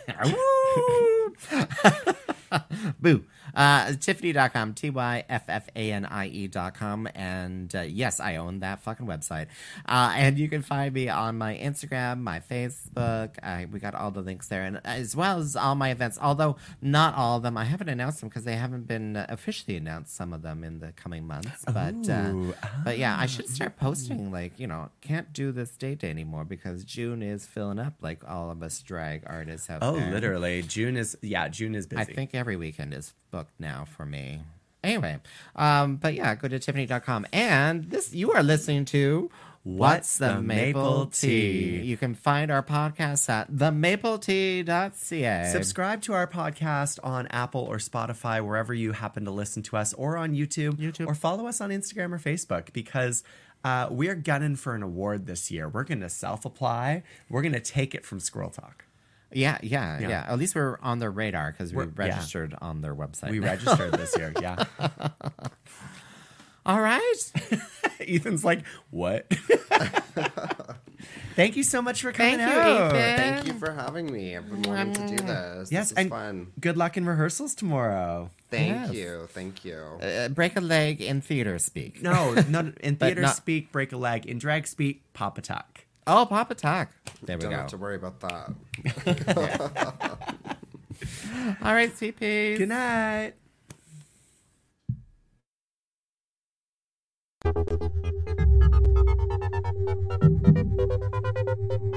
Boo. Uh, Tiffany dot com, T Y F F A N I E dot com. And uh, yes, I own that fucking website. Uh, and you can find me on my Instagram, my Facebook. I, we got all the links there. And as well as all my events, although not all of them. I haven't announced them because they haven't been uh, officially announced, some of them in the coming months. But, uh, Ooh, but yeah, I should start posting, like, you know, can't do this date anymore because June is filling up like all of us drag artists out Oh, there. literally. June is, yeah, June is busy. I think every weekend is booked now for me. Anyway, um, but yeah, go to tiffany dot com. And this, you are listening to What's the, the Maple, Maple Tea? Tea? You can find our podcast at the maple tea dot c a. Subscribe to our podcast on Apple or Spotify, wherever you happen to listen to us, or on YouTube, YouTube. or follow us on Instagram or Facebook, because uh, we're gunning for an award this year. We're going to self-apply. We're going to take it from Squirrel Talk. Yeah, yeah, yeah, Yeah. At least we're on their radar because we We're- yeah. registered on their website. We registered this year, yeah. All right. Ethan's like, what? Thank you so much for coming Thank you, out. Ethan. Thank you for having me. I've been wanting to do this. Yes, this is and fun. good luck in rehearsals tomorrow. Thank Yes. you. Thank you. Uh, break a leg in theater speak. No, no, in But theater not- speak, break a leg. In drag speak, pop a tuck. Oh, Papa Talk. There we Don't go. have to worry about that. All right, sweet peas. Good night. Thank you.